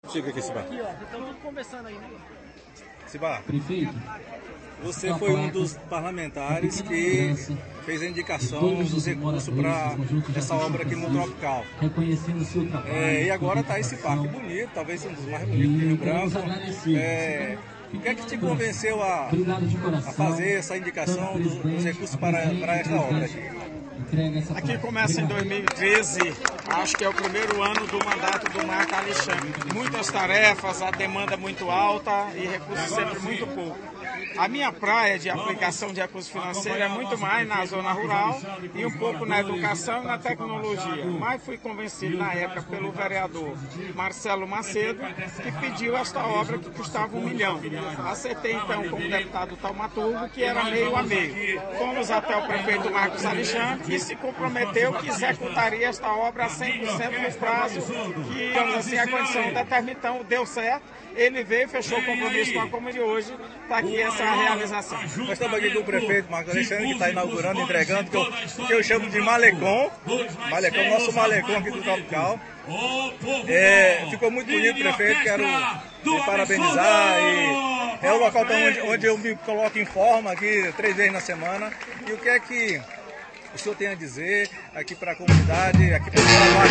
Chega aqui, Cibá. Aqui, ó, estão tudo conversando aí, né? Cibá, Prefeito, você foi um dos parlamentares que fez a indicação dos recursos para essa obra aqui no Tropical. reconhecendo o seu trabalho. E agora está esse parque bonito, talvez um dos mais bonitos de Rio Branco. O que é que te convenceu a fazer essa indicação dos recursos para esta obra aqui? Aqui começa em 2013, acho que é o primeiro ano do mandato do Marco Alexandre. Muitas tarefas, a demanda muito alta e recursos sempre muito pouco. A minha praia de aplicação de recursos financeiros é muito mais na zona rural e um pouco na educação e na tecnologia. Mas fui convencido na época pelo vereador Marcelo Macedo, que pediu esta obra que custava 1 milhão. Aceitei então como deputado Taumaturgo, que era meio a meio. Fomos até o prefeito Marcos Alexandre e se comprometeu que executaria esta obra a 100% no prazo que, digamos assim, a condição determinou. Então, deu certo. Ele veio, fechou o compromisso com a comunidade hoje, está aqui essa realização. Nós estamos aqui com o prefeito Marcos Alexandre, que está inaugurando, entregando, que eu chamo de Malecom, nosso Malecom aqui do Tropical. Ficou muito bonito, prefeito, quero me parabenizar. É o local onde eu me coloco em forma aqui 3 vezes na semana. E o que é que o senhor tem a dizer aqui para a comunidade, aqui para o trabalho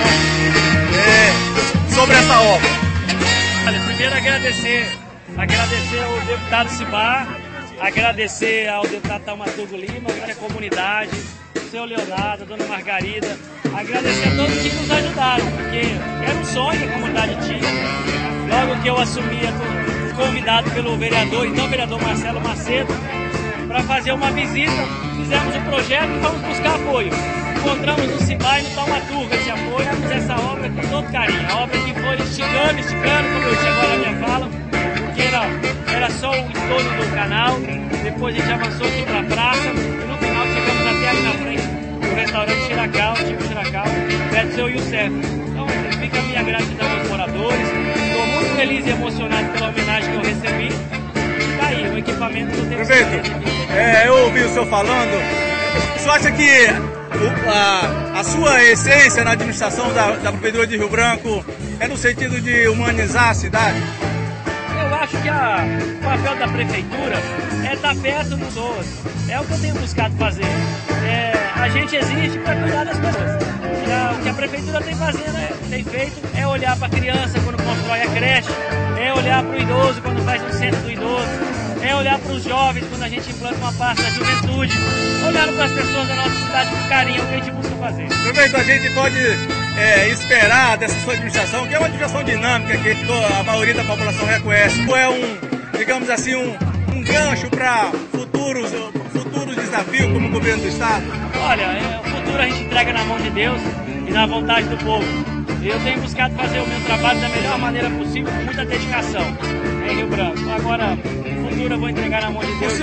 sobre essa obra? Olha, primeiro agradecer ao deputado Cibá, agradecer ao deputado Taumaturgo Lima, a comunidade, o seu Leonardo, a dona Margarida, agradecer a todos que nos ajudaram, porque era um sonho que a comunidade tinha. Logo que eu assumi, fui convidado pelo vereador, então vereador Marcelo Macedo, para fazer uma visita, fizemos o projeto e fomos buscar apoio. Encontramos no Cibá e no Taumaturgo esse apoio, fizemos essa obra com todo carinho. A obra que foi esticando, como eu disse agora na minha fala, porque era só o entorno do canal, depois a gente avançou aqui para a praça, e no final chegamos até ali na frente do restaurante Chico Chiracal, perto do seu Youssef. Então fica a minha gratidão aos moradores, estou muito feliz e emocionado pela homenagem que eu recebi. E tá aí, o equipamento do tempo. Prefeito, eu ouvi o senhor falando, o senhor acha que a sua essência na administração da Prefeitura de Rio Branco é no sentido de humanizar a cidade? Eu acho que o papel da Prefeitura é estar perto das pessoas. É o que eu tenho buscado fazer. A gente existe para cuidar das pessoas. O que a Prefeitura tem feito é olhar para a criança quando constrói a creche, é olhar para o idoso quando faz um centro do idoso, é olhar para os jovens quando a gente implanta uma pasta da juventude, olhar para as pessoas da nossa cidade com carinho, é o que a gente busca fazer. Prefeito, a gente pode esperar dessa sua administração, que é uma administração dinâmica, que a maioria da população reconhece, ou é digamos assim, um gancho para futuros desafios como o governo do Estado? Olha, o futuro a gente entrega na mão de Deus e na vontade do povo. Eu tenho buscado fazer o meu trabalho da melhor maneira possível, com muita dedicação em Rio Branco. Agora, o futuro eu vou entregar na mão de Deus.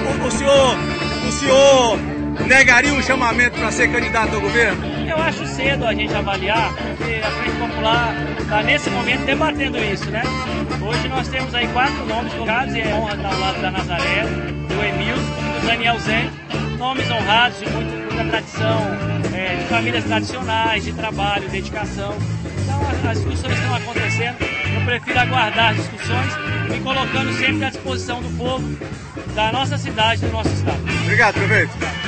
O senhor negaria um chamamento para ser candidato ao governo? Eu acho cedo a gente avaliar, porque a Frente Popular está nesse momento debatendo isso, né? Hoje nós temos aí 4 nomes colocados, e é honra estar ao lado da Nazaré, do Emilson e do Daniel Zen, nomes honrados de muita tradição, de famílias tradicionais, de trabalho, dedicação. Então as discussões estão acontecendo, eu prefiro aguardar as discussões, me colocando sempre à disposição do povo, da nossa cidade, do nosso estado. Obrigado, prefeito.